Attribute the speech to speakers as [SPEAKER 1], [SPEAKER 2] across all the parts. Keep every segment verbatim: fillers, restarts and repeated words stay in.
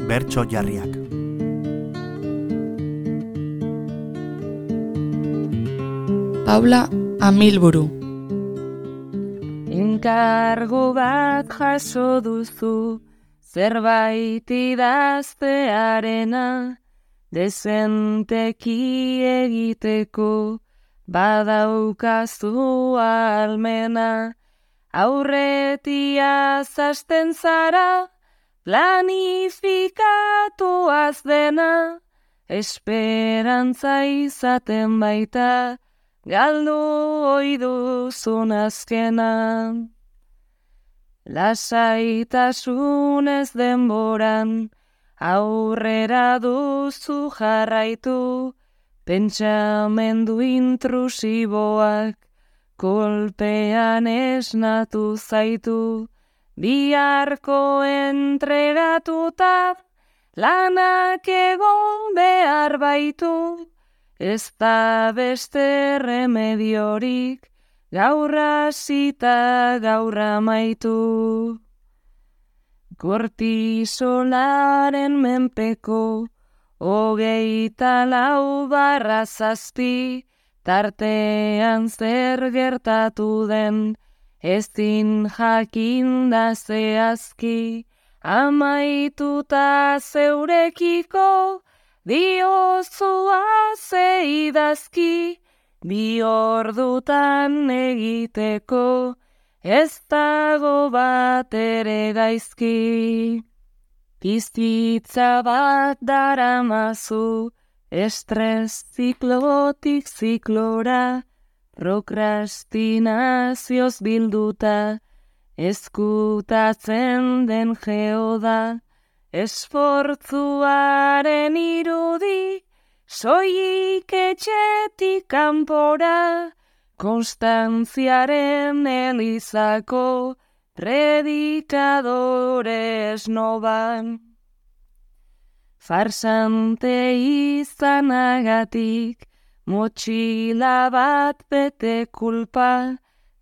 [SPEAKER 1] bertso jarriak.
[SPEAKER 2] Paula Amilburu.
[SPEAKER 3] Enkargo bat jaso duzu, zerbait idaztearena, dezenteki egiteko, badaukazu almena. Aurretia zasten zara, planifikatuaz dena, esperantza izaten baita, galdu oiduzun azkena. Lasaitasunez denboran, aurrera duzu jarraitu, pentsamendu intrusiboak, kolpean esnatu zaitu, biharko entregatuta, lanak egon behar baitu, ez da beste remediorik, gaur hasita gaur amaitu. Kortisolaren menpeko, hogeita lau barra zazpi, tartean zer gertatu den, ezin jakinda zehazki, amaituta zeurekiko, diozua zeidazki, bi ordutan egiteko, ez dago bat ere gaizki. Bizitza bat daramazu, estres ziklotik ziklora, prokrastinazioz bilduta, ezkutatzen den geoda, esfortzuaren irudi, soilik etxetik kanpora, konstantziaren elizako, predikadore esnoban. Farsante izanagatik, motxila bat bete kulpa,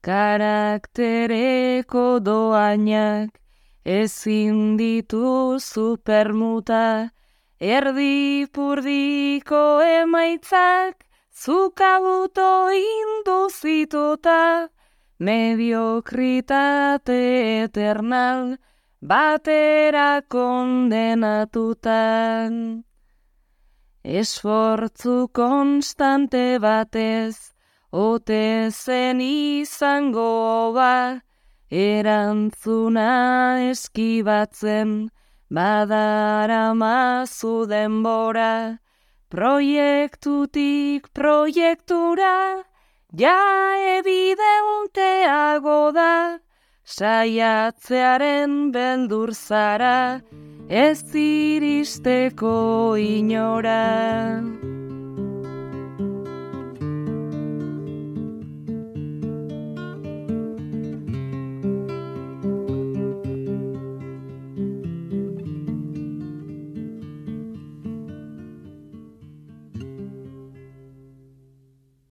[SPEAKER 3] karaktereko doainak, ezin dituzu permuta, erdipurdiko emaitzak, zuk auto induzituta, mediokritate eternal, batera kondenatutan. Esfortzu konstante batez, ote zen izango ba, erantzuna eskibatzen, badaramazu denbora, proiektutik proiektura, ja evidenteago da, saiatzearen beldur zara, ez iristeko inora.